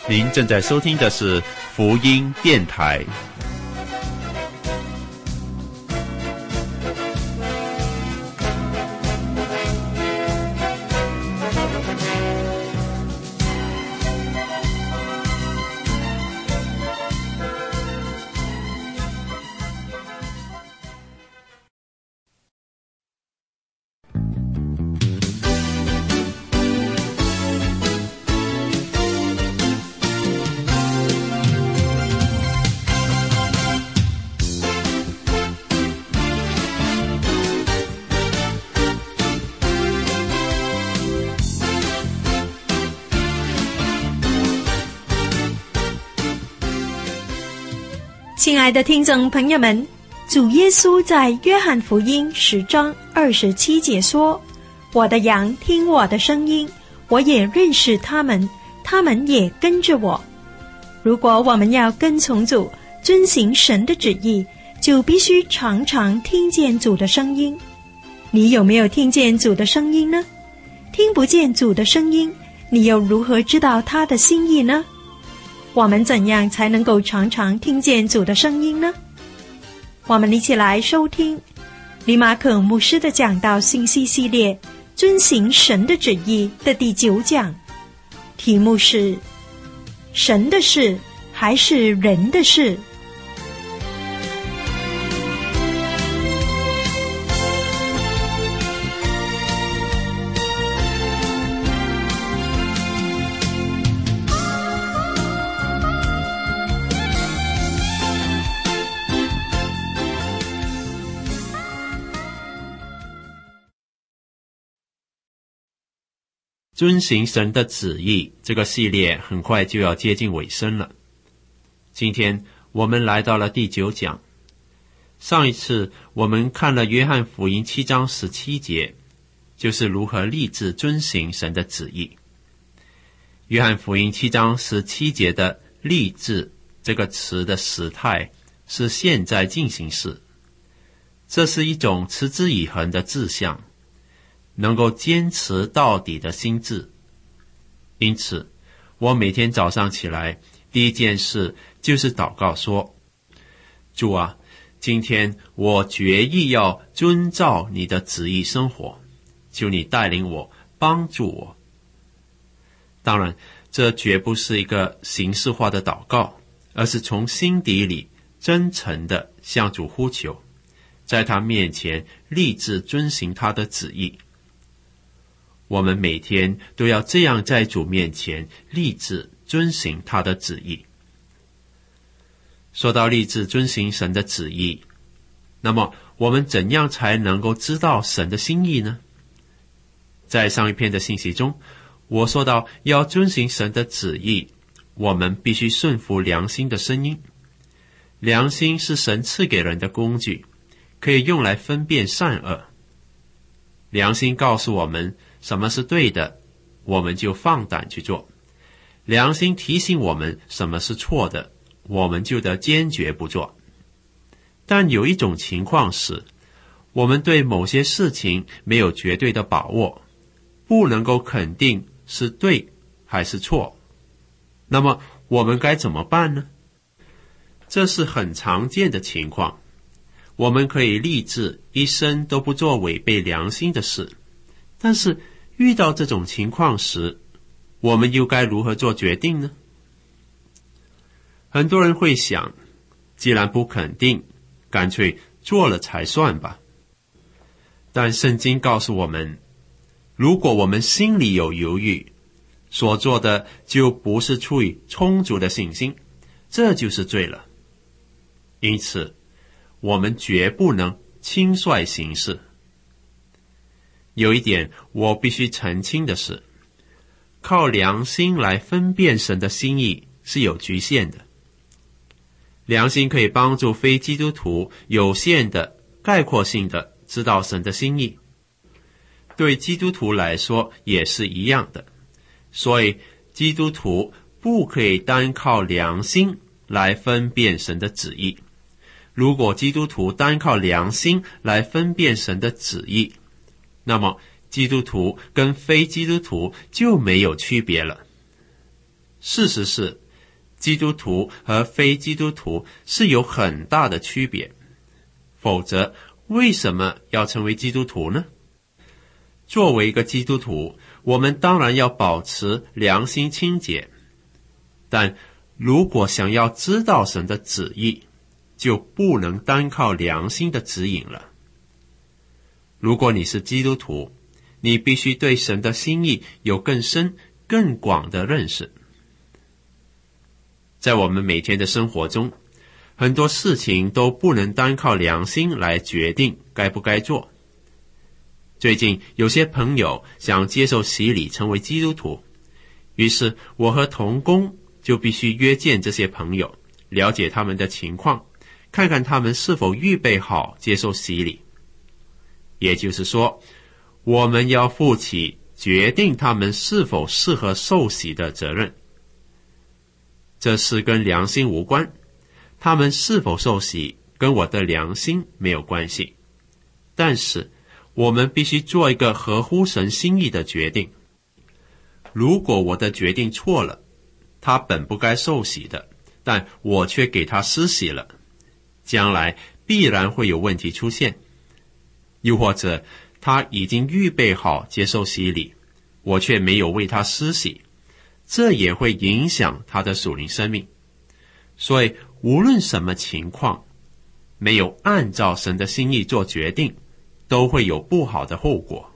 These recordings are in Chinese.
您正在收听的是福音电台。 亲爱的听众朋友们，主耶稣在约翰福音10章27节说：我的羊听我的声音，我也认识他们，他们也跟着我。如果我们要跟从主，遵行神的旨意，就必须常常听见主的声音。你有没有听见主的声音呢？听不见主的声音，你又如何知道他的心意呢？我们怎样才能够常常听见主的声音呢？我们一起来收听李马可牧师的讲道信息系列遵行神的旨意的第9讲，题目是神的事还是人的事。 遵行神的旨意这个系列很快就要接近尾声了。今天我们来到了第9讲。上一次我们看了约翰福音7章17节，就是如何立志遵行神的旨意。约翰福音7章17节的立志这个词的时态是现在进行时，这是一种持之以恒的志向，能够坚持到底的心志。因此我每天早上起来第一件事就是祷告说，主啊，今天我决意要遵照你的旨意生活，求你带领我，帮助我。当然这绝不是一个形式化的祷告，而是从心底里真诚地向主呼求，在他面前立志遵行他的旨意。我们每天都要这样在主面前立志遵行他的旨意。说到立志遵行神的旨意，那么我们怎样才能够知道神的心意呢？在上一篇的信息中，我说到要遵行神的旨意，我们必须顺服良心的声音。良心是神赐给人的工具，可以用来分辨善恶。良心告诉我们什么是对的，我们就放胆去做。良心提醒我们什么是错的，我们就得坚决不做。但有一种情况是，我们对某些事情没有绝对的把握，不能够肯定是对还是错。那么我们该怎么办呢？这是很常见的情况。我们可以立志一生都不做违背良心的事，但是遇到这种情况时，我们又该如何做决定呢？很多人会想，既然不肯定，干脆做了才算吧。但圣经告诉我们，如果我们心里有犹豫，所做的就不是出于充足的信心，这就是罪了。因此我们绝不能轻率行事。有一点我必须澄清的是，靠良心来分辨神的心意是有局限的。良心可以帮助非基督徒有限的、概括性的知道神的心意，对基督徒来说也是一样的。所以基督徒不可以单靠良心来分辨神的旨意。如果基督徒单靠良心来分辨神的旨意，那么基督徒跟非基督徒就没有区别了。 事实是，基督徒和非基督徒是有很大的区别，否则为什么要成为基督徒呢？作为一个基督徒，我们当然要保持良心清洁，但如果想要知道神的旨意，就不能单靠良心的指引了。如果你是基督徒，你必须对神的心意有更深、更广的认识。在我们每天的生活中，很多事情都不能单靠良心来决定该不该做。最近有些朋友想接受洗礼成为基督徒，于是我和同工就必须约见这些朋友，了解他们的情况，看看他们是否预备好接受洗礼。也就是说，我们要负起决定他们是否适合受洗的责任。这事跟良心无关，他们是否受洗跟我的良心没有关系，但是我们必须做一个合乎神心意的决定。如果我的决定错了，他本不该受洗的，但我却给他施洗了，将来必然会有问题出现。又或者他已经预备好接受洗礼，我却没有为他施洗，这也会影响他的属灵生命。所以无论什么情况，没有按照神的心意做决定，都会有不好的后果。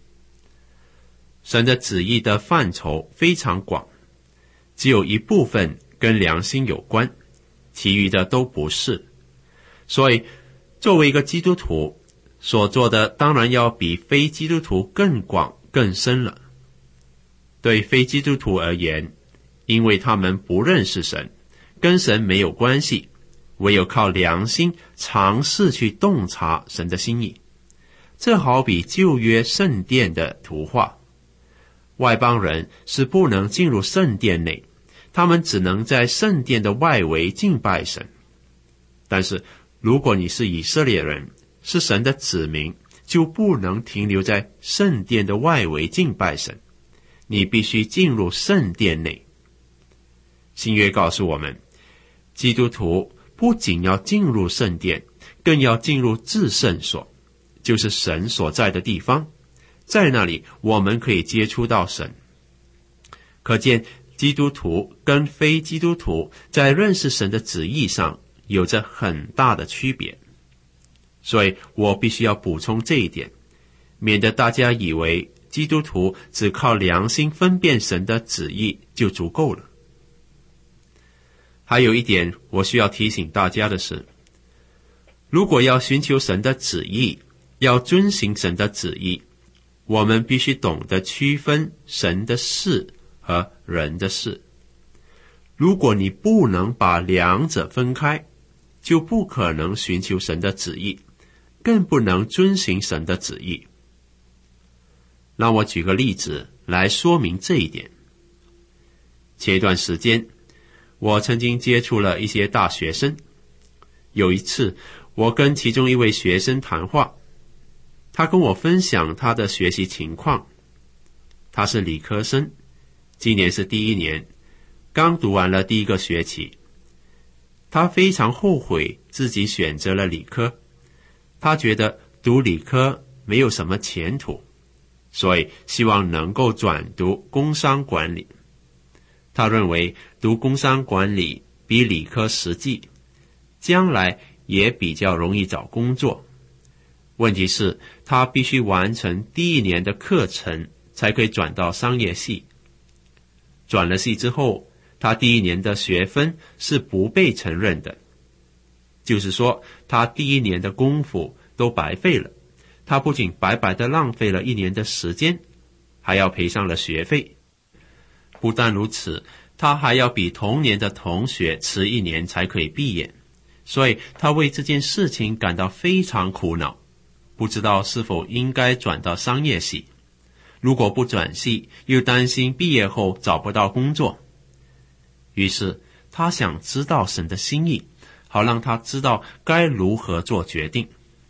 神的旨意的范畴非常广，只有一部分跟良心有关，其余的都不是。所以作为一个基督徒，所做的当然要比非基督徒更广更深了。对非基督徒而言，因为他们不认识神，跟神没有关系，唯有靠良心尝试去洞察神的心意。这好比旧约圣殿的图画，外邦人是不能进入圣殿内，他们只能在圣殿的外围敬拜神。但是如果你是以色列人，是神的子民，就不能停留在圣殿的外围敬拜神，你必须进入圣殿内。新约告诉我们，基督徒不仅要进入圣殿，更要进入至圣所，就是神所在的地方，在那里我们可以接触到神。可见基督徒跟非基督徒在认识神的旨意上有着很大的区别。所以我必须要补充这一点，免得大家以为基督徒只靠良心分辨神的旨意就足够了。还有一点我需要提醒大家的是，如果要寻求神的旨意，要遵行神的旨意，我们必须懂得区分神的事和人的事。如果你不能把两者分开，就不可能寻求神的旨意，更不能遵行神的旨意。让我举个例子来说明这一点。前一段时间，我曾经接触了一些大学生。有一次，我跟其中一位学生谈话，他跟我分享他的学习情况。他是理科生，今年是第1年，刚读完了第1个学期。他非常后悔自己选择了理科，他觉得读理科没有什么前途，所以希望能够转读工商管理。他认为读工商管理比理科实际，将来也比较容易找工作。问题是他必须完成第1年的课程才可以转到商业系。转了系之后，他第1年的学分是不被承认的，就是说他第1年的功夫都白费了。他不仅白白的浪费了1年的时间，还要赔上了学费。不但如此，他还要比同年的同学迟1年才可以毕业，所以他为这件事情感到非常苦恼，不知道是否应该转到商业系。如果不转系，又担心毕业后找不到工作。于是他想知道神的心意，好让他知道该如何做决定。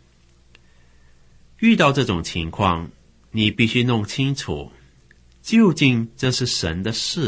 遇到这种情况，你必须弄清楚，究竟这是神的事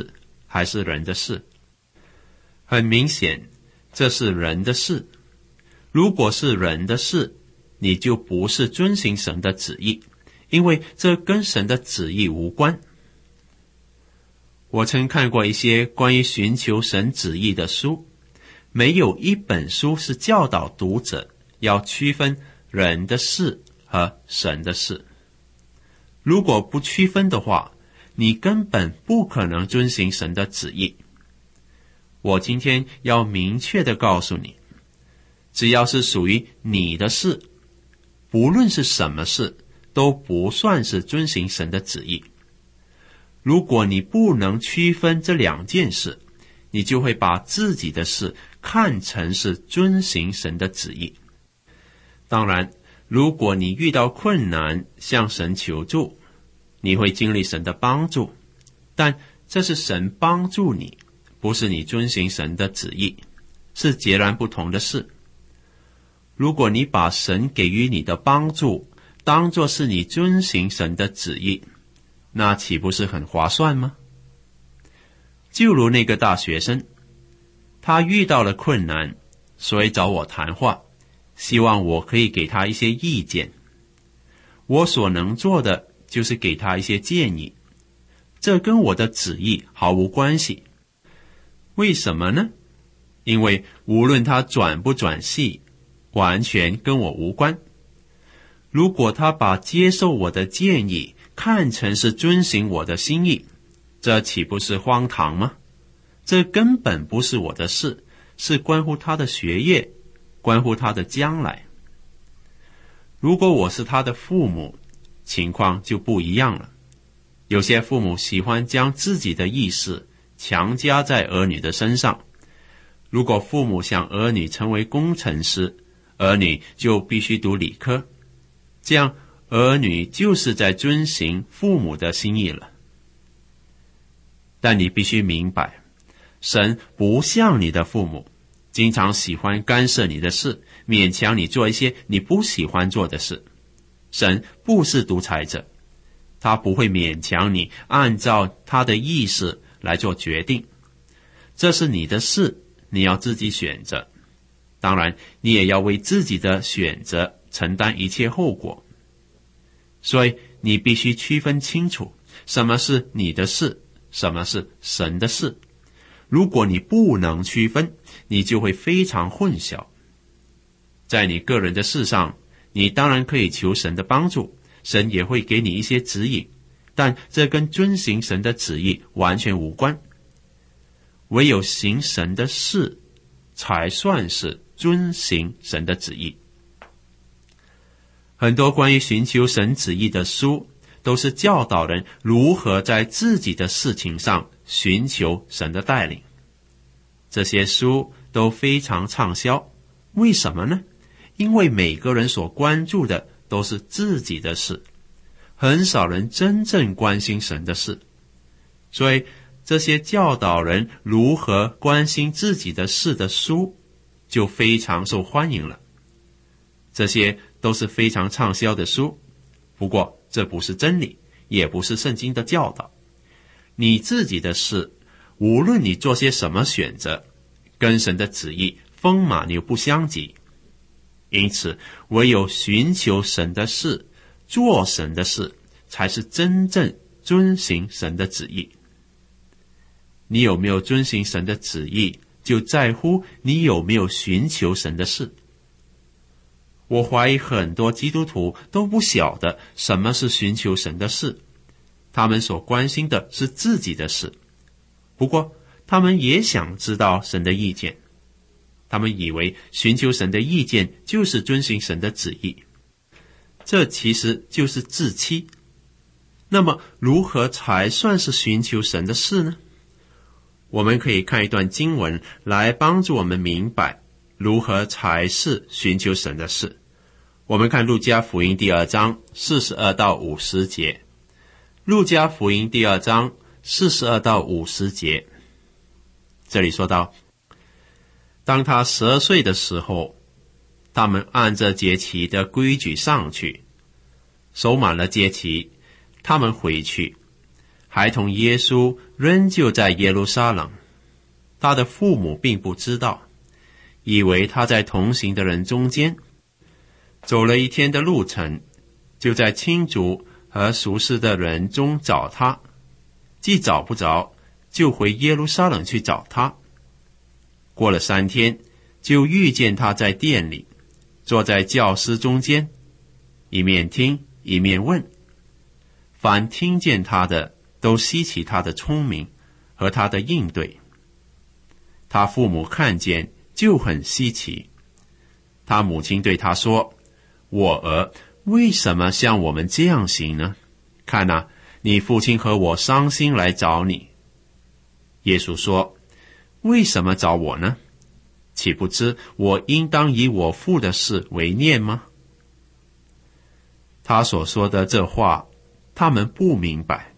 还是人的事？很明显，这是人的事。如果是人的事，你就不是遵行神的旨意，因为这跟神的旨意无关。我曾看过一些关于寻求神旨意的书，没有一本书是教导读者要区分人的事和神的事。如果不区分的话，你根本不可能遵行神的旨意。我今天要明确地告诉你，只要是属于你的事，不论是什么事，都不算是遵行神的旨意。如果你不能区分这两件事，你就会把自己的事看成是遵行神的旨意。当然，如果你遇到困难向神求助，你会经历神的帮助，但这是神帮助你，不是你遵行神的旨意，是截然不同的事。如果你把神给予你的帮助当作是你遵行神的旨意，那岂不是很划算吗？就如那个大学生，他遇到了困难，所以找我谈话，希望我可以给他一些意见。我所能做的就是给他一些建议，这跟我的旨意毫无关系。为什么呢？因为无论他转不转系，完全跟我无关。如果他把接受我的建议看成是遵行我的心意，这岂不是荒唐吗？这根本不是我的事，是关乎他的学业，关乎他的将来。如果我是他的父母，情况就不一样了。有些父母喜欢将自己的意识强加在儿女的身上。如果父母想儿女成为工程师，儿女就必须读理科，这样儿女就是在遵行父母的心意了。但你必须明白，神不像你的父母，经常喜欢干涉你的事，勉强你做一些你不喜欢做的事。神不是独裁者，他不会勉强你按照他的意思来做决定。这是你的事，你要自己选择。当然，你也要为自己的选择承担一切后果。所以你必须区分清楚，什么是你的事，什么是神的事。如果你不能区分，你就会非常混淆。在你个人的事上，你当然可以求神的帮助，神也会给你一些指引，但这跟遵行神的旨意完全无关。唯有行神的事，才算是遵行神的旨意。很多关于寻求神旨意的书，都是教导人如何在自己的事情上寻求神的带领。这些书都非常畅销，为什么呢？因为每个人所关注的都是自己的事，很少人真正关心神的事，所以这些教导人如何关心自己的事的书就非常受欢迎了。这些都是非常畅销的书，不过这不是真理，也不是圣经的教导。你自己的事，无论你做些什么选择，跟神的旨意风马牛不相及。因此，唯有寻求神的事，做神的事，才是真正遵行神的旨意。你有没有遵行神的旨意，就在乎你有没有寻求神的事。我怀疑很多基督徒都不晓得什么是寻求神的事，他们所关心的是自己的事。不过，他们也想知道神的意见。他们以为寻求神的意见就是遵行神的旨意，这其实就是自欺。那么，如何才算是寻求神的事呢？我们可以看一段经文来帮助我们明白如何才是寻求神的事。我们看路加福音第2章42到50节。路加福音第2章42到50节，这里说到，当他12岁的时候，他们按着节期的规矩上去，守满了节期，他们回去， 孩童耶稣仍旧在耶路撒冷，他的父母并不知道，以为他在同行的人中间。走了一天的路程，就在亲族和熟识的人中找他，既找不着，就回耶路撒冷去找他。过了3天，就遇见他在殿里，坐在教师中间，一面听一面问。凡听见他的都稀奇他的聪明和他的应对。他父母看见就很稀奇。他母亲对他说：我儿，为什么像我们这样行呢？看啊，你父亲和我伤心来找你。耶稣说：为什么找我呢？岂不知我应当以我父的事为念吗？他所说的这话，他们不明白。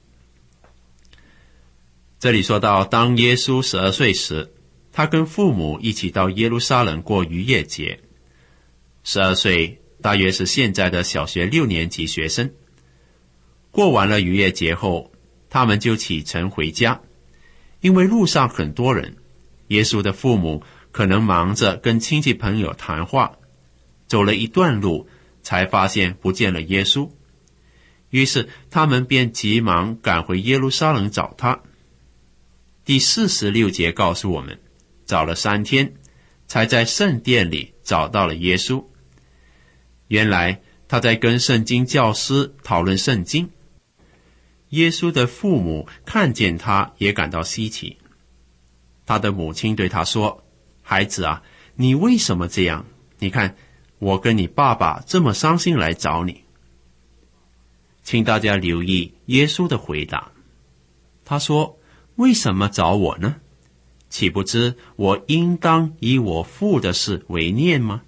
这里说到，当耶稣12岁时，他跟父母一起到耶路撒冷过逾越节。12岁大约是现在的小学6年级学生。过完了逾越节后，他们就启程回家。因为路上很多人，耶稣的父母可能忙着跟亲戚朋友谈话，走了一段路才发现不见了耶稣。于是他们便急忙赶回耶路撒冷找他。第46节告诉我们，找了3天，才在圣殿里找到了耶稣。原来他在跟圣经教师讨论圣经。耶稣的父母看见他也感到稀奇。他的母亲对他说：孩子啊，你为什么这样？你看，我跟你爸爸这么伤心来找你。请大家留意耶稣的回答。他说：为什么找我呢？岂不知我应当以我父的事为念吗？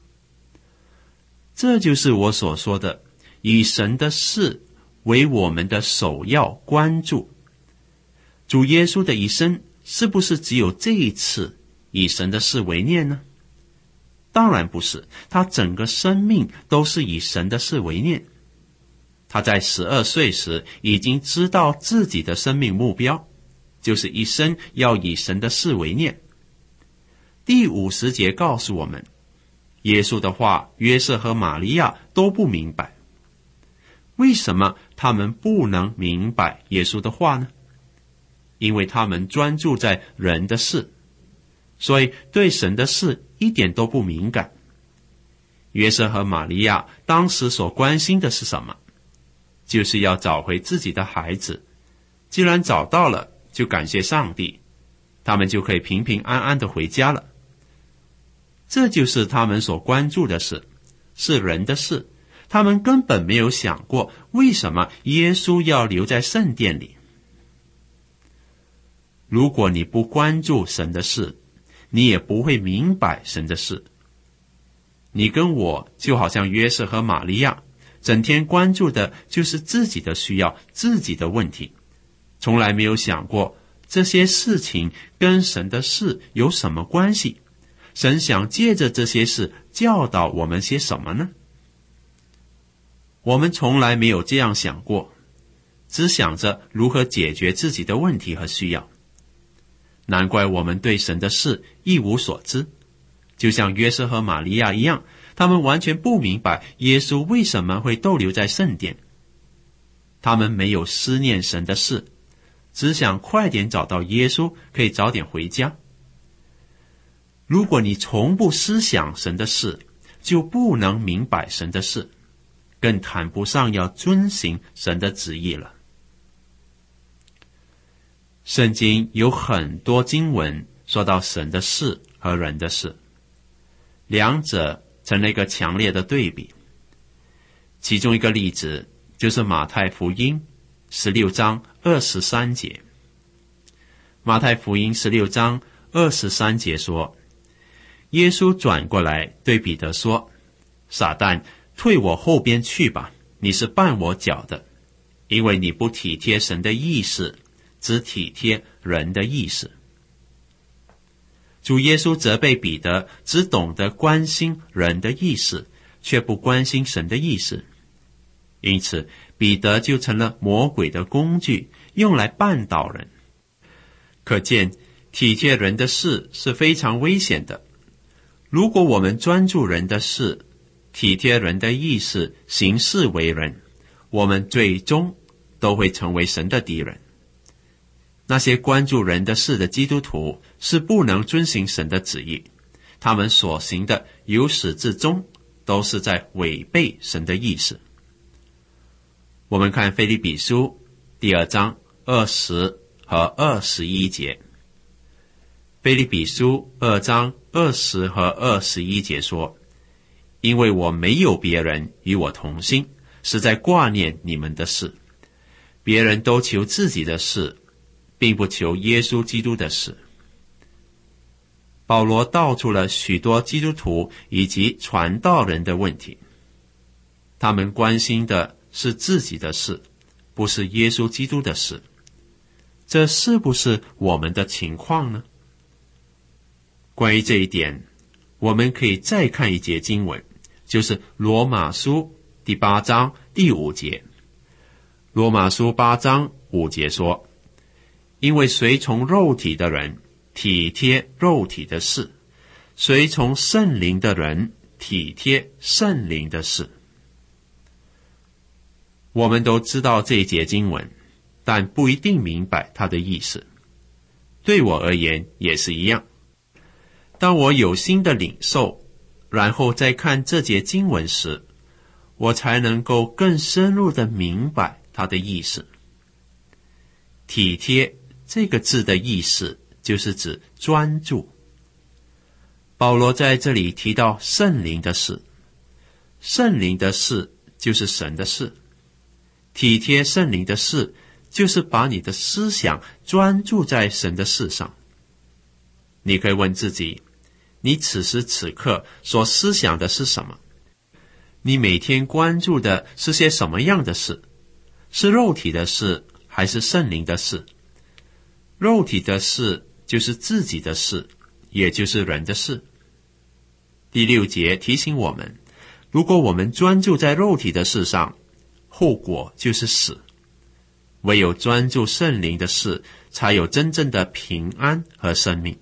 这就是我所说的，以神的事为我们的首要关注。主耶稣的一生是不是只有这一次以神的事为念呢？当然不是，他整个生命都是以神的事为念。他在12岁时已经知道自己的生命目标，就是一生要以神的事为念。第50节告诉我们，耶稣的话约瑟和玛利亚都不明白。为什么他们不能明白耶稣的话呢？因为他们专注在人的事，所以对神的事一点都不敏感。约瑟和玛利亚当时所关心的是什么？就是要找回自己的孩子。既然找到了，就感谢上帝，他们就可以平平安安地回家了。这就是他们所关注的事，是人的事。他们根本没有想过，为什么耶稣要留在圣殿里。如果你不关注神的事，你也不会明白神的事。你跟我就好像约瑟和玛利亚，整天关注的就是自己的需要，自己的问题，从来没有想过这些事情跟神的事有什么关系。神想借着这些事教导我们些什么呢？我们从来没有这样想过，只想着如何解决自己的问题和需要。难怪我们对神的事一无所知，就像约瑟和玛利亚一样，他们完全不明白耶稣为什么会逗留在圣殿。他们没有思念神的事，只想快点找到耶稣，可以早点回家。如果你从不思想神的事，就不能明白神的事，更谈不上要遵行神的旨意了。圣经有很多经文说到神的事和人的事，两者成了一个强烈的对比。其中一个例子就是马太福音16章23节。马太福音16章23节说，耶稣转过来对彼得说：撒旦，退我后边去吧，你是绊我脚的，因为你不体贴神的意思，只体贴人的意思。主耶稣责备彼得只懂得关心人的意思，却不关心神的意思。因此彼得就成了魔鬼的工具， 用来绊倒人。可见体贴人的事是非常危险的。如果我们专注人的事，体贴人的意思，行事为人，我们最终都会成为神的敌人。那些关注人的事的基督徒是不能遵行神的旨意，他们所行的由始至终都是在违背神的意思。我们看腓立比书第2章20和21节。腓立比书2章20和21节说，因为我没有别人与我同心，是在挂念你们的事，别人都求自己的事，并不求耶稣基督的事。保罗道出了许多基督徒以及传道人的问题，他们关心的是自己的事，不是耶稣基督的事。这是不是我们的情况呢？关于这一点，我们可以再看一节经文，就是罗马书第8章第5节。罗马书8章5节说，因为随从肉体的人体贴肉体的事，随从圣灵的人体贴圣灵的事。我们都知道这一节经文，但不一定明白它的意思。对我而言也是一样。当我有心的领受，然后再看这节经文时，我才能够更深入的明白它的意思。体贴这个字的意思就是指专注。保罗在这里提到圣灵的事，圣灵的事就是神的事。体贴圣灵的事，就是把你的思想专注在神的事上。你可以问自己，你此时此刻所思想的是什么？你每天关注的是些什么样的事？是肉体的事，还是圣灵的事？肉体的事就是自己的事，也就是人的事。第6节提醒我们，如果我们专注在肉体的事上，后果就是死。唯有专注圣灵的事，才有真正的平安和生命。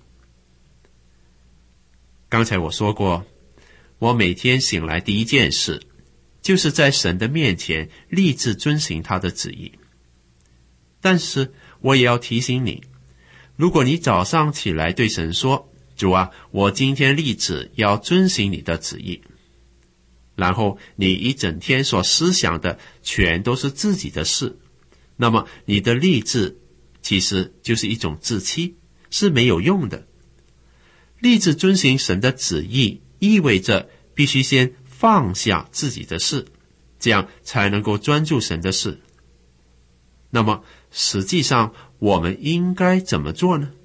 刚才我说过，我每天醒来第一件事，就是在神的面前立志遵行他的旨意。但是我也要提醒你，如果你早上起来对神说，主啊，我今天立志要遵行你的旨意，然后你一整天所思想的全都是自己的事，那么你的立志其实就是一种自欺，是没有用的。立志遵行神的旨意，意味着必须先放下自己的事，这样才能够专注神的事。那么实际上我们应该怎么做呢？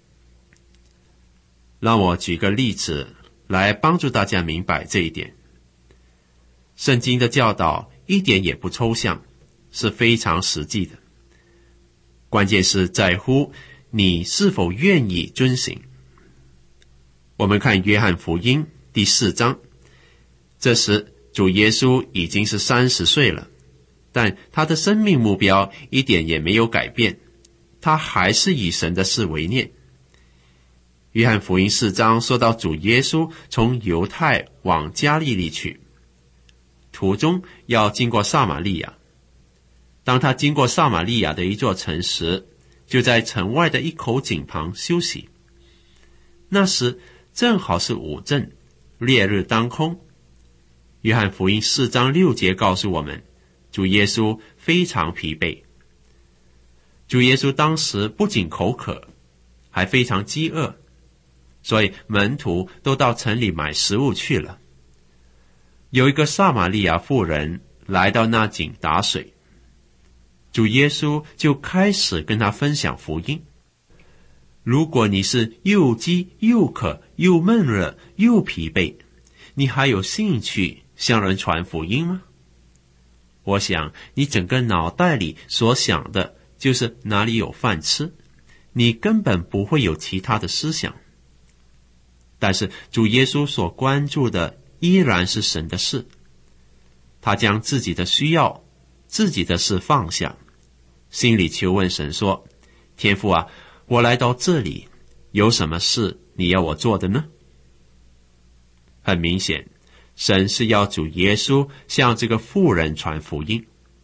让我举个例子来帮助大家明白这一点。圣经的教导一点也不抽象，是非常实际的。关键是在乎你是否愿意遵行。我们看约翰福音第4章，这时主耶稣已经是30岁了，但他的生命目标一点也没有改变，他还是以神的事为念。约翰福音4章说到主耶稣从犹太往加利利去，途中要经过撒玛利亚。当他经过撒玛利亚的一座城时，就在城外的一口井旁休息。那时正好是午正，烈日当空。约翰福音4章6节告诉我们，主耶稣非常疲惫。主耶稣当时不仅口渴，还非常饥饿，所以门徒都到城里买食物去了。有一个撒玛利亚妇人来到那井打水，主耶稣就开始跟他分享福音。如果你是又饥又渴又闷热又疲惫，你还有兴趣向人传福音吗？我想你整个脑袋里所想的就是哪里有饭吃，你根本不会有其他的思想。但是主耶稣所关注的依然是神的事，他将自己的需要、自己的事放下， 心里求问神说，天父啊，我来到这里，有什么事你要我做的呢？很明显，神是要主耶稣向这个妇人传福音。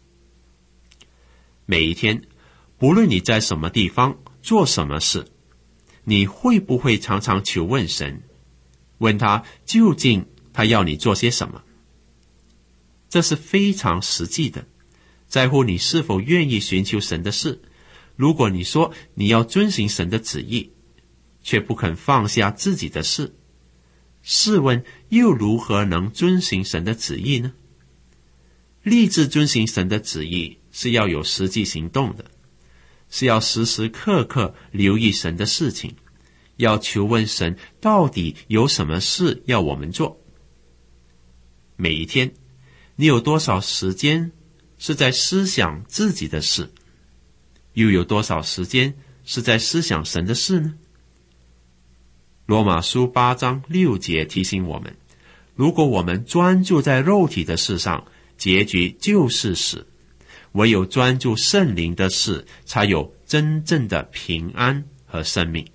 每一天，不论你在什么地方做什么事，你会不会常常求问神，问他究竟他要你做些什么？这是非常实际的，在乎你是否愿意寻求神的事。如果你说你要遵行神的旨意，却不肯放下自己的事，试问又如何能遵行神的旨意呢？立志遵行神的旨意是要有实际行动的，是要时时刻刻留意神的事情，要求问神到底有什么事要我们做。每一天，你有多少时间是在思想自己的事，又有多少时间是在思想神的事呢？罗马书8章6节提醒我们，如果我们专注在肉体的事上，结局就是死，唯有专注圣灵的事，才有真正的平安和生命。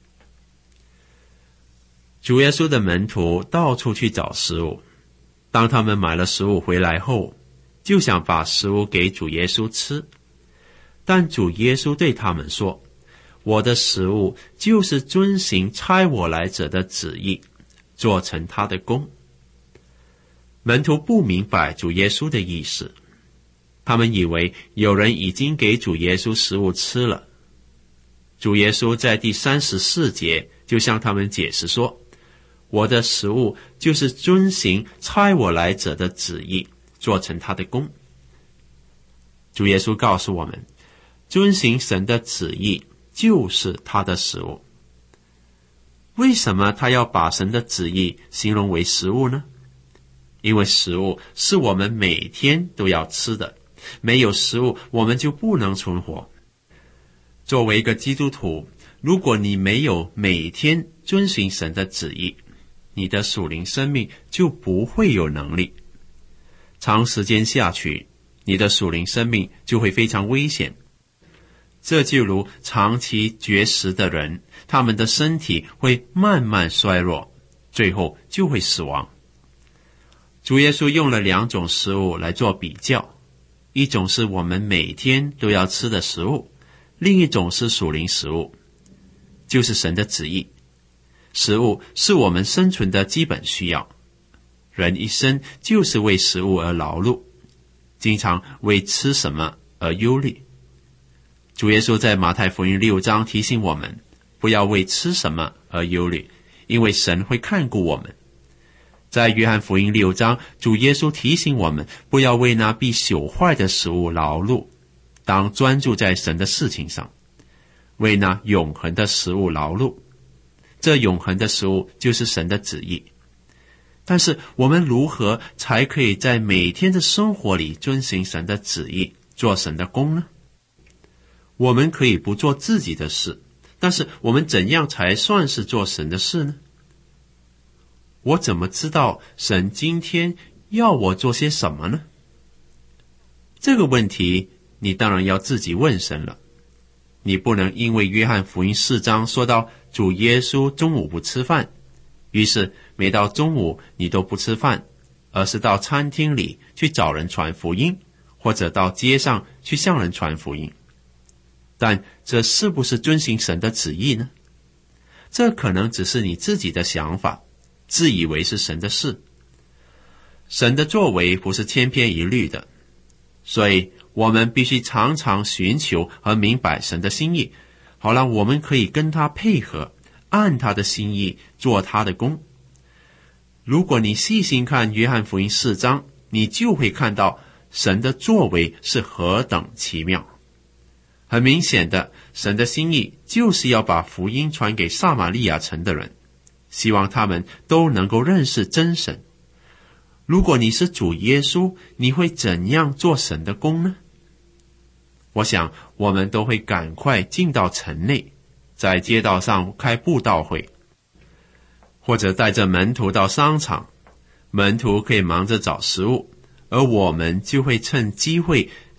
主耶稣的门徒到处去找食物，当他们买了食物回来后，就想把食物给主耶稣吃。但主耶稣对他们说，我的食物就是遵行差我来者的旨意，做成他的工。门徒不明白主耶稣的意思，他们以为有人已经给主耶稣食物吃了。主耶稣在第34节就向他们解释说，我的食物就是遵行差我来者的旨意，做成他的工。主耶稣告诉我们，遵行神的旨意就是他的食物。为什么他要把神的旨意形容为食物呢？因为食物是我们每天都要吃的，没有食物我们就不能存活。作为一个基督徒，如果你没有每天遵行神的旨意，你的属灵生命就不会有能力。长时间下去，你的属灵生命就会非常危险。这就如长期绝食的人，他们的身体会慢慢衰弱，最后就会死亡。主耶稣用了2种食物来做比较，一种是我们每天都要吃的食物，另一种是属灵食物，就是神的旨意。食物是我们生存的基本需要，人一生就是为食物而劳碌，经常为吃什么而忧虑。主耶稣在马太福音6章提醒我们，不要为吃什么而忧虑，因为神会看顾我们。在约翰福音6章，主耶稣提醒我们，不要为那必朽坏的食物劳碌，当专注在神的事情上，为那永恒的食物劳碌。这永恒的食物就是神的旨意。但是我们如何才可以在每天的生活里遵行神的旨意，做神的工呢？我们可以不做自己的事，但是我们怎样才算是做神的事呢？我怎么知道神今天要我做些什么呢？这个问题你当然要自己问神了。你不能因为约翰福音4章说到主耶稣中午不吃饭，于是每到中午你都不吃饭，而是到餐厅里去找人传福音，或者到街上去向人传福音。但这是不是遵行神的旨意呢？这可能只是你自己的想法，自以为是神的事。神的作为不是千篇一律的，所以我们必须常常寻求和明白神的心意，好让我们可以跟他配合，按他的心意做他的工。如果你细心看约翰福音4章，你就会看到神的作为是何等奇妙。很明显的，神的心意就是要把福音传给撒玛利亚城的人，希望他们都能够认识真神。如果你是主耶稣，你会怎样做神的工呢？我想我们都会赶快进到城内，在街道上开布道会，或者带着门徒到商场，门徒可以忙着找食物，而我们就会趁机会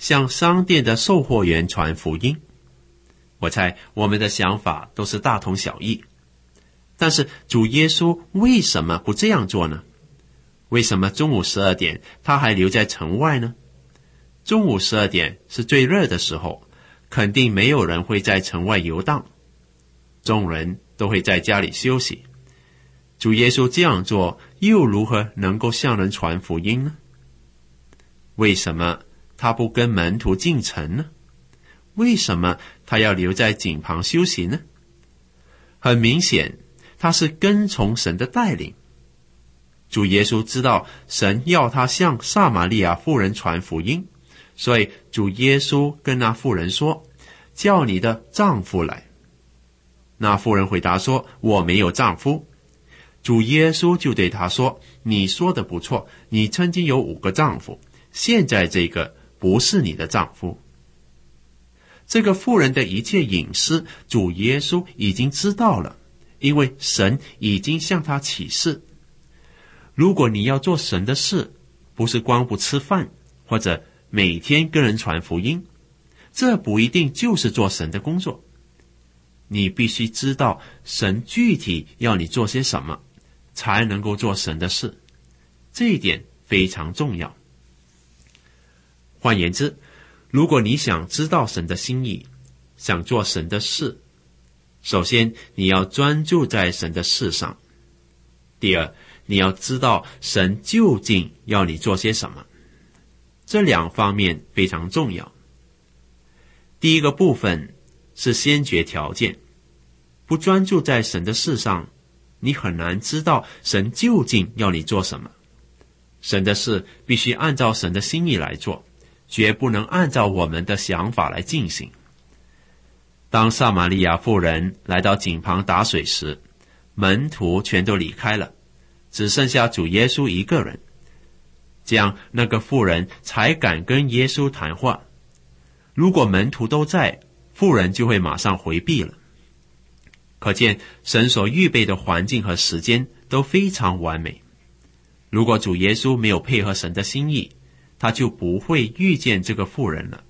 向商店的售货员传福音。我猜我们的想法都是大同小异，但是主耶稣为什么不这样做呢？为什么中午12点他还留在城外呢？中午12点是最热的时候，肯定没有人会在城外游荡，众人都会在家里休息。主耶稣这样做，又如何能够向人传福音呢？为什么他不跟门徒进城呢？为什么他要留在井旁休息呢？很明显，他是跟从神的带领。主耶稣知道神要他向撒玛利亚妇人传福音，所以主耶稣跟那妇人说，叫你的丈夫来。那妇人回答说，我没有丈夫。主耶稣就对他说，你说的不错，你曾经有5个丈夫，现在这个不是你的丈夫。这个妇人的一切隐私，主耶稣已经知道了，因为神已经向他启示。如果你要做神的事，不是光不吃饭，或者每天跟人传福音，这不一定就是做神的工作。你必须知道神具体要你做些什么，才能够做神的事，这一点非常重要。换言之，如果你想知道神的心意，想做神的事，首先你要专注在神的事上。第二，你要知道神究竟要你做些什么，这2方面非常重要。第一个部分是先决条件，不专注在神的事上，你很难知道神究竟要你做什么。神的事必须按照神的心意来做，绝不能按照我们的想法来进行。当撒玛利亚妇人来到井旁打水时，门徒全都离开了，只剩下主耶稣一个人。这样那个妇人才敢跟耶稣谈话。如果门徒都在，妇人就会马上回避了。可见神所预备的环境和时间都非常完美。如果主耶稣没有配合神的心意，他就不会遇见这个妇人了。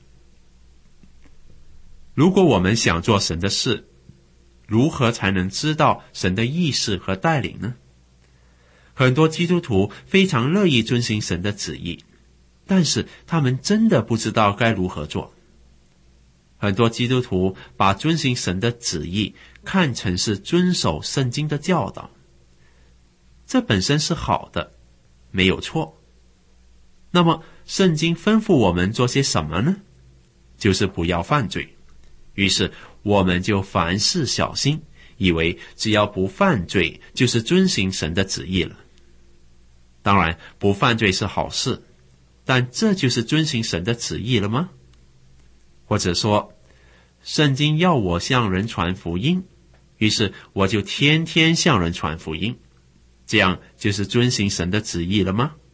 如果我们想做神的事，如何才能知道神的意识和带领呢？很多基督徒非常乐意遵行神的旨意，但是他们真的不知道该如何做。很多基督徒把遵行神的旨意看成是遵守圣经的教导，这本身是好的，没有错。那么圣经吩咐我们做些什么呢？就是不要犯罪。于是我们就凡事小心，以为只要不犯罪就是遵行神的旨意了。当然不犯罪是好事，但这就是遵行神的旨意了吗？或者说，圣经要我向人传福音，于是我就天天向人传福音，这样就是遵行神的旨意了吗？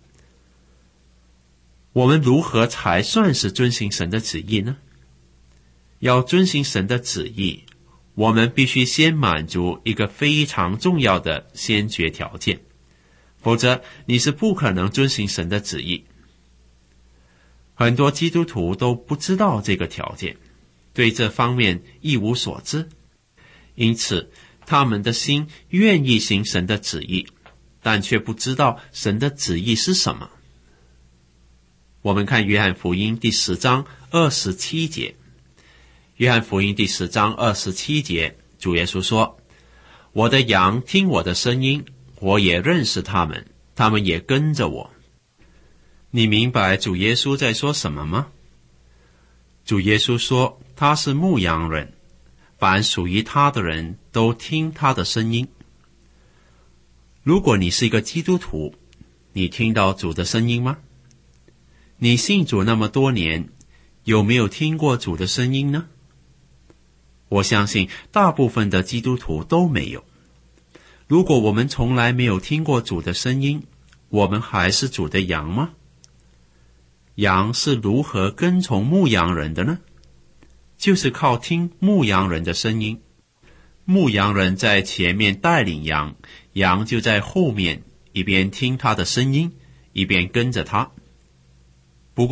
我们如何才算是遵行神的旨意呢？要遵行神的旨意，我们必须先满足一个非常重要的先决条件，否则你是不可能遵行神的旨意。很多基督徒都不知道这个条件，对这方面一无所知，因此他们的心愿意行神的旨意，但却不知道神的旨意是什么。我们看约翰福音第10章27节。约翰福音第10章27节，主耶稣说，我的羊听我的声音，我也认识他们，他们也跟着我。你明白主耶稣在说什么吗？主耶稣说他是牧羊人，凡属于他的人都听他的声音。如果你是一个基督徒，你听到主的声音吗？你信主那么多年，有没有听过主的声音呢？我相信大部分的基督徒都没有。如果我们从来没有听过主的声音，我们还是主的羊吗？羊是如何跟从牧羊人的呢？就是靠听牧羊人的声音。牧羊人在前面带领羊，羊就在后面一边听他的声音，一边跟着他。不过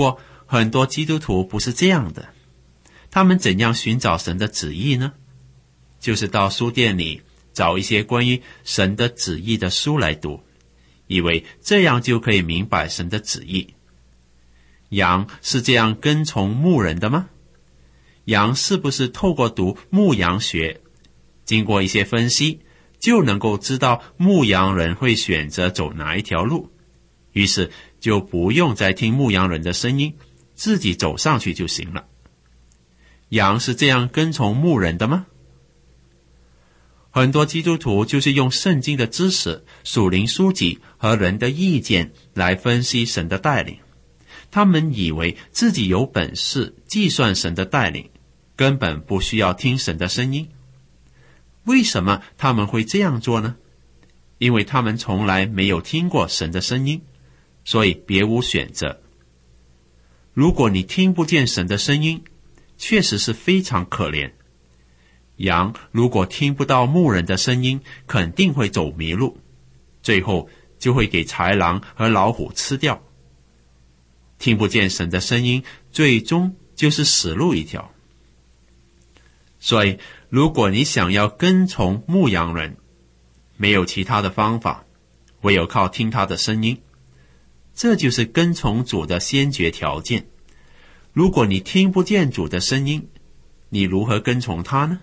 很多基督徒不是这样的。他们怎样寻找神的旨意呢？就是到书店里找一些关于神的旨意的书来读，以为这样就可以明白神的旨意。羊是这样跟从牧人的吗？羊是不是透过读牧羊学，经过一些分析，就能够知道牧羊人会选择走哪一条路，于是就不用再听牧羊人的声音，自己走上去就行了？羊是这样跟从牧人的吗？很多基督徒就是用圣经的知识、属灵书籍和人的意见来分析神的带领。他们以为自己有本事计算神的带领，根本不需要听神的声音。为什么他们会这样做呢？因为他们从来没有听过神的声音，所以别无选择。如果你听不见神的声音，确实是非常可怜。羊如果听不到牧人的声音，肯定会走迷路，最后就会给豺狼和老虎吃掉。听不见神的声音，最终就是死路一条。所以如果你想要跟从牧羊人，没有其他的方法，唯有靠听他的声音，这就是跟从主的先决条件。如果你听不见主的声音，你如何跟从他呢？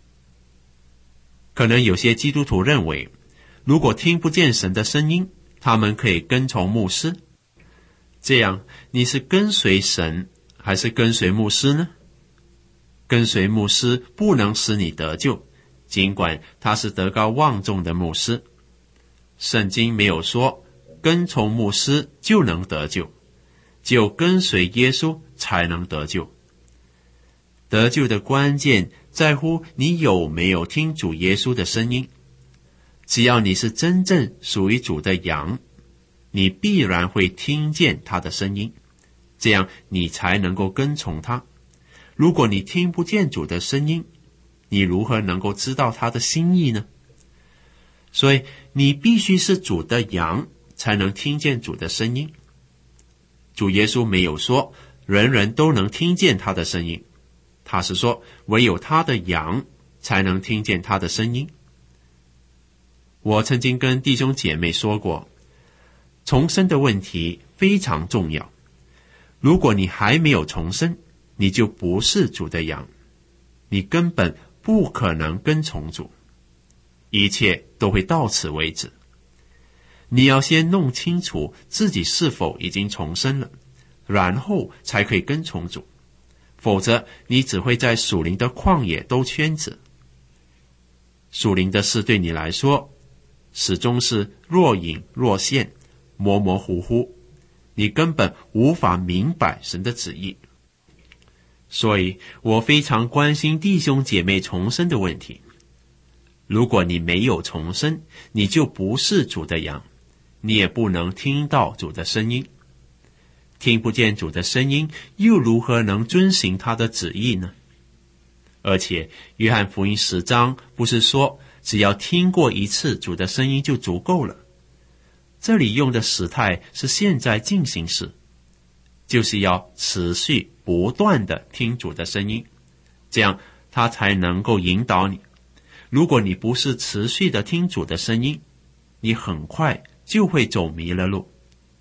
可能有些基督徒认为，如果听不见神的声音，他们可以跟从牧师。这样，你是跟随神还是跟随牧师呢？跟随牧师不能使你得救，尽管他是德高望重的牧师。圣经没有说跟从牧师就能得救，只有跟随耶稣才能得救。得救的关键在乎你有没有听主耶稣的声音。只要你是真正属于主的羊，你必然会听见他的声音，这样你才能够跟从他。如果你听不见主的声音，你如何能够知道他的心意呢？所以你必须是主的羊，才能听见主的声音。主耶稣没有说人人都能听见他的声音，他是说唯有他的羊才能听见他的声音。我曾经跟弟兄姐妹说过，重生的问题非常重要。如果你还没有重生，你就不是主的羊，你根本不可能跟从主，一切都会到此为止。你要先弄清楚自己是否已经重生了，然后才可以跟从主，否则你只会在属灵的旷野兜圈子。属灵的事对你来说始终是若隐若现，模模糊糊，你根本无法明白神的旨意。所以我非常关心弟兄姐妹重生的问题。如果你没有重生，你就不是主的羊，你也不能听到主的声音。听不见主的声音，又如何能遵行他的旨意呢？而且约翰福音10章不是说只要听过一次主的声音就足够了？这里用的时态是现在进行时，就是要持续不断的听主的声音，这样他才能够引导你。如果你不是持续的听主的声音，你很快就会走迷了路。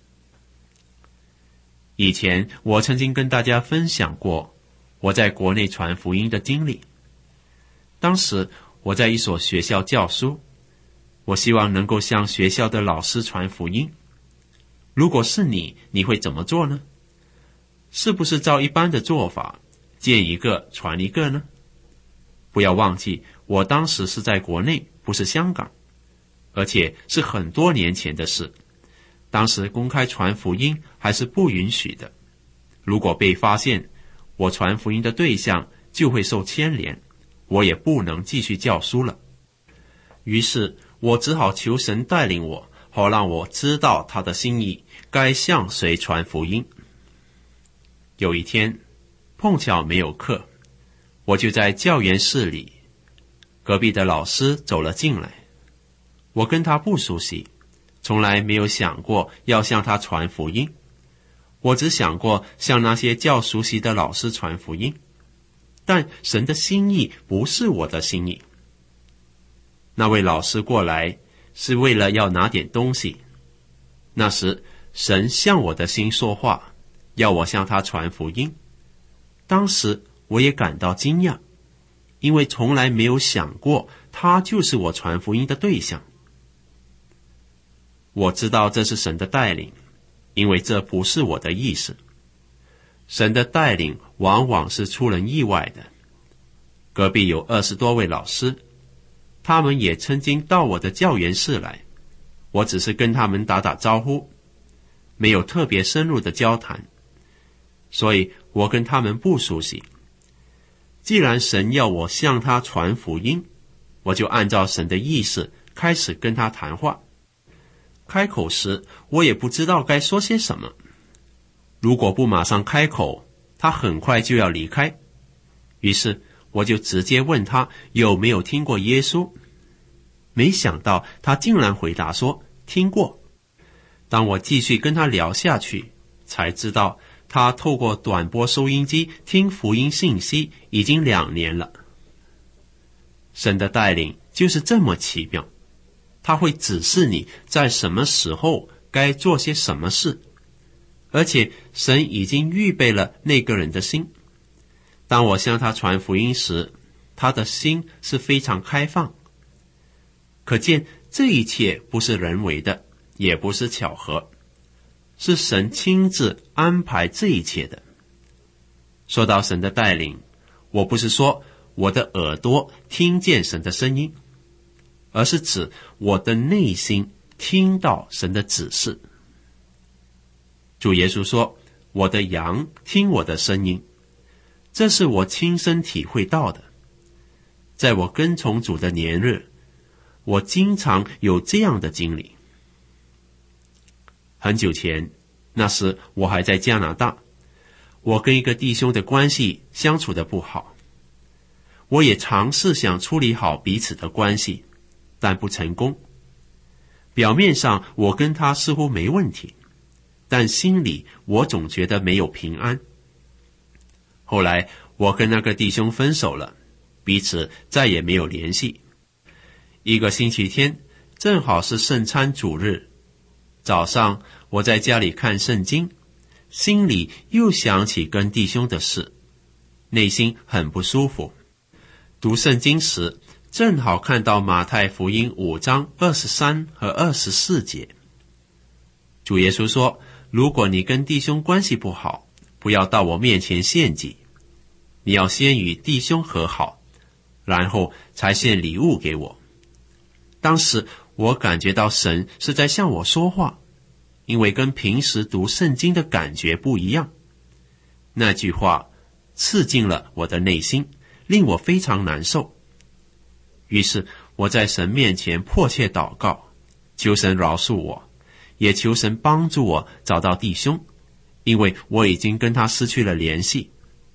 以前我曾经跟大家分享过我在国内传福音的经历。当时我在一所学校教书，我希望能够向学校的老师传福音。如果是你会怎么做呢？是不是照一般的做法，见一个传一个呢？不要忘记，我当时是在国内，不是香港，而且是很多年前的事。当时公开传福音还是不允许的，如果被发现，我传福音的对象就会受牵连，我也不能继续教书了。于是我只好求神带领我，好让我知道他的心意，该向谁传福音。有一天碰巧没有课，我就在教研室里，隔壁的老师走了进来。我跟他不熟悉，从来没有想过要向他传福音。 我只想过向那些较熟悉的老师传福音，但神的心意不是我的心意。那位老师过来是为了要拿点东西，那时神向我的心说话，要我向他传福音。当时我也感到惊讶，因为从来没有想过他就是我传福音的对象。我知道这是神的带领，因为这不是我的意思。神的带领往往是出人意外的。隔壁有20多位老师，他们也曾经到我的教研室来，我只是跟他们打打招呼，没有特别深入的交谈，所以我跟他们不熟悉。既然神要我向他传福音，我就按照神的意思开始跟他谈话。开口时，我也不知道该说些什么。如果不马上开口，他很快就要离开。于是我就直接问他有没有听过耶稣。没想到他竟然回答说听过。当我继续跟他聊下去，才知道他透过短波收音机听福音信息已经2年了。神的带领就是这么奇妙，他会指示你在什么时候该做些什么事，而且神已经预备了那个人的心。当我向他传福音时，他的心是非常开放。可见这一切不是人为的，也不是巧合，是神亲自安排这一切的。说到神的带领，我不是说我的耳朵听见神的声音，而是指我的内心听到神的指示。主耶稣说，我的羊听我的声音，这是我亲身体会到的。在我跟从主的年日，我经常有这样的经历。很久前，那时我还在加拿大，我跟一个弟兄的关系相处得不好。我也尝试想处理好彼此的关系，但不成功。表面上我跟他似乎没问题，但心里我总觉得没有平安。后来我跟那个弟兄分手了，彼此再也没有联系。一个星期天，正好是圣餐主日，早上我在家里看圣经，心里又想起跟弟兄的事，内心很不舒服。读圣经时，正好看到马太福音5章23和24节。主耶稣说，如果你跟弟兄关系不好，不要到我面前献祭，你要先与弟兄和好，然后才献礼物给我。当时我感觉到神是在向我说话，因为跟平时读圣经的感觉不一样。那句话刺进了我的内心，令我非常难受。于是我在神面前迫切祷告，求神饶恕我，也求神帮助我找到弟兄，因为我已经跟他失去了联系。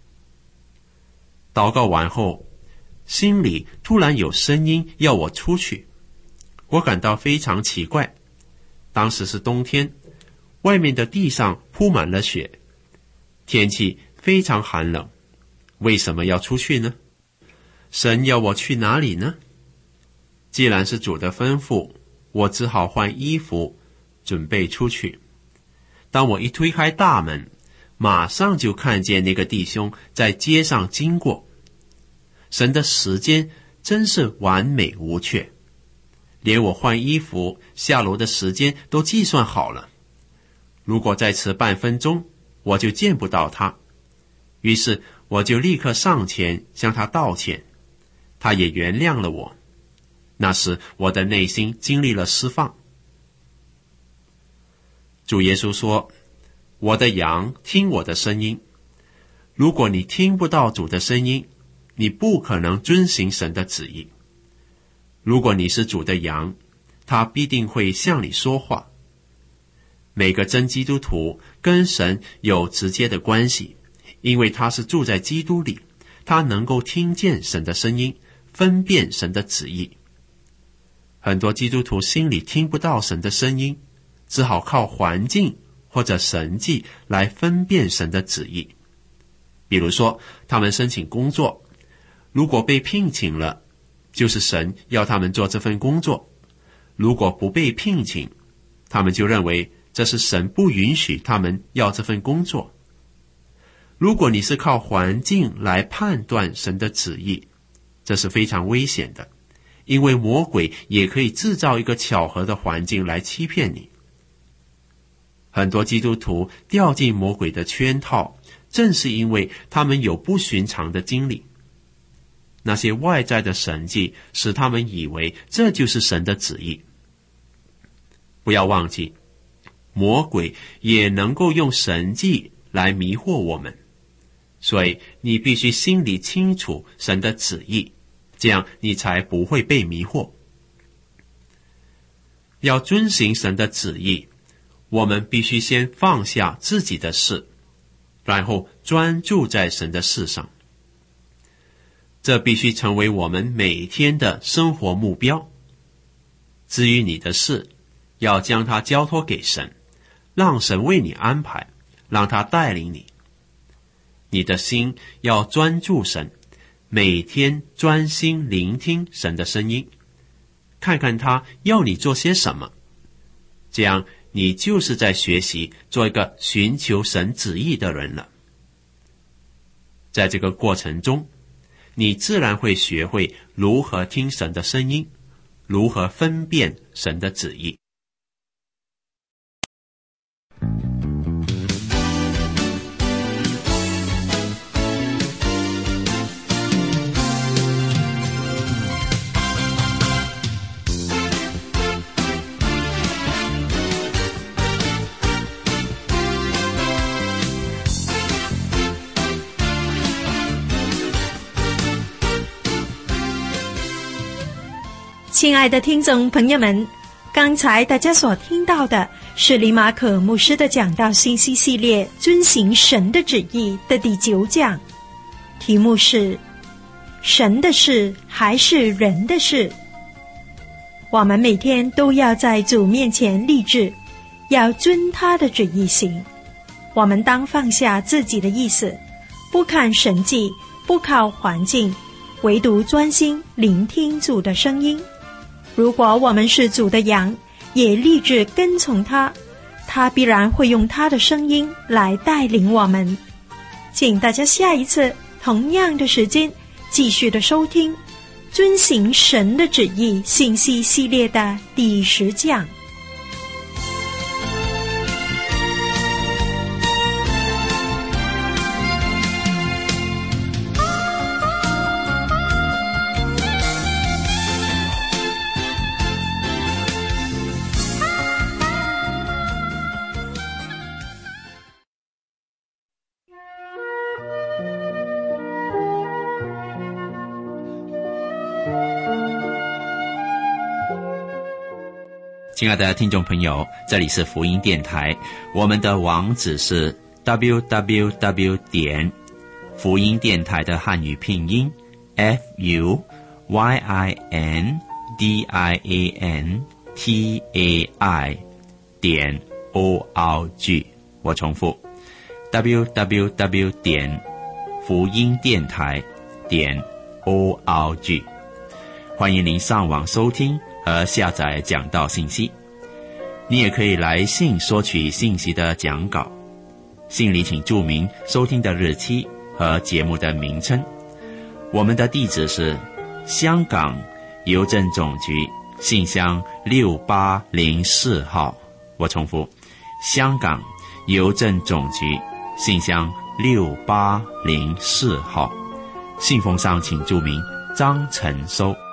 祷告完后，心里突然有声音要我出去，我感到非常奇怪。当时是冬天，外面的地上铺满了雪，天气非常寒冷，为什么要出去呢？神要我去哪里呢？既然是主的吩咐，我只好换衣服，准备出去。当我一推开大门，马上就看见那个弟兄在街上经过。神的时间真是完美无缺，连我换衣服下楼的时间都计算好了。如果再迟半分钟，我就见不到他。于是我就立刻上前向他道歉，他也原谅了我。那时我的内心经历了释放。主耶稣说，我的羊听我的声音。如果你听不到主的声音，你不可能遵行神的旨意。如果你是主的羊，他必定会向你说话。每个真基督徒跟神有直接的关系，因为他是住在基督里，他能够听见神的声音，分辨神的旨意。很多基督徒心里听不到神的声音，只好靠环境或者神迹来分辨神的旨意。比如说，他们申请工作，如果被聘请了，就是神要他们做这份工作；如果不被聘请，他们就认为这是神不允许他们要这份工作。如果你是靠环境来判断神的旨意，这是非常危险的，因为魔鬼也可以制造一个巧合的环境来欺骗你。很多基督徒掉进魔鬼的圈套，正是因为他们有不寻常的经历。那些外在的神迹使他们以为这就是神的旨意。不要忘记，魔鬼也能够用神迹来迷惑我们，所以你必须心里清楚神的旨意，这样你才不会被迷惑。要遵行神的旨意，我们必须先放下自己的事，然后专注在神的事上。这必须成为我们每天的生活目标。至于你的事，要将它交托给神，让神为你安排，让他带领你。你的心要专注神，每天专心聆听神的声音，看看他要你做些什么。这样你就是在学习做一个寻求神旨意的人了。在这个过程中，你自然会学会如何听神的声音，如何分辨神的旨意。 亲爱的听众朋友们，刚才大家所听到的是李马可牧师的讲道信息系列遵行神的旨意的第9讲，题目是神的事还是人的事。我们每天都要在主面前立志，要遵他的旨意行。我们当放下自己的意思，不看神迹，不靠环境，唯独专心聆听主的声音。如果我们是主的羊，也立志跟从他，他必然会用他的声音来带领我们。请大家下一次同样的时间继续的收听遵行神的旨意信息系列的第10讲。 亲爱的听众朋友，这里是福音电台，我们的网址是 www. 福音电台的汉语拼音 FUYINDIANTAI.org。 我重复 www. 福音电台.org。 欢迎您上网收听和下载讲道信息。你也可以来信索取信息的讲稿，信里请注明收听的日期和节目的名称。我们的地址是香港邮政总局信箱6804号。我重复，香港邮政总局信箱6804号。信封上请注明张成收。